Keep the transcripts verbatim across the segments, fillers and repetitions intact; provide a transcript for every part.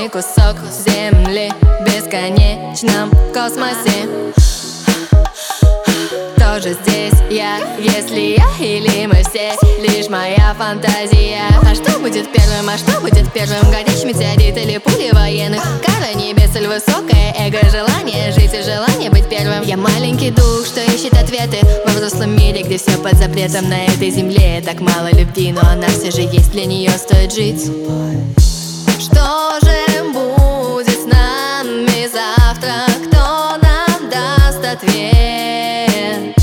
Огромный кусок земли в бесконечном космосе. Тоже здесь я, если я или мы все лишь моя фантазия. А что будет первым, а что будет первым? Горящий метеорит или пули военных? Кара небес или высокое эго? Желание жить и желание быть первым. Я маленький дух, что ищет ответы во взрослом мире, где все под запретом. На этой земле так мало любви, но она все же есть, для нее стоит жить. Что же будет с нами завтра? Кто нам даст ответ?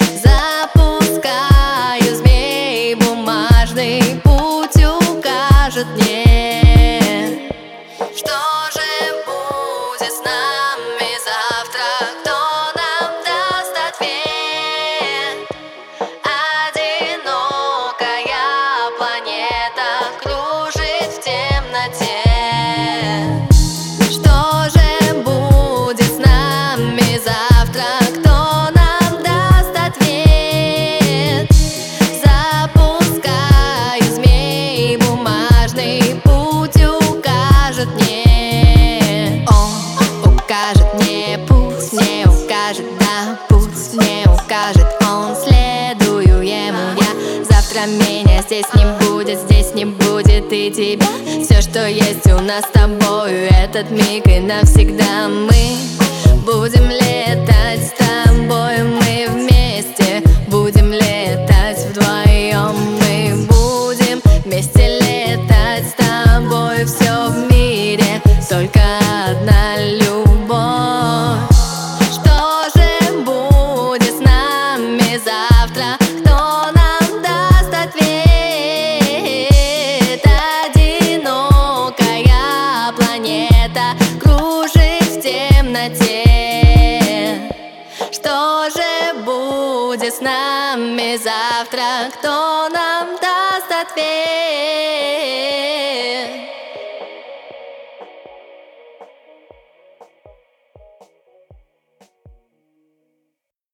Запускаю змей бумажный, путь укажет мне. Что же будет с нами завтра? Кто нам даст ответ? Одинокая планета кружит в темноте. Что же будет с нами завтра? Кто нам даст ответ? Запускаю змей бумажный, путь укажет мне. Он укажет мне путь, мне укажет, да, путь мне укажет он, следую ему я. Завтра меня здесь не будет, здесь не будет и тебя. Все, что есть у нас с тобою, этот миг и навсегда. Мы будем летать с тобой, мы вместе будем летать вдвоем. Мы будем вместе летать с тобой, все в мире только одна любовь. Что же будет с нами завтра? Кто нам даст ответ? Одинокая планета кружит в темноте. Что же будет с нами завтра? Кто нам даст ответ?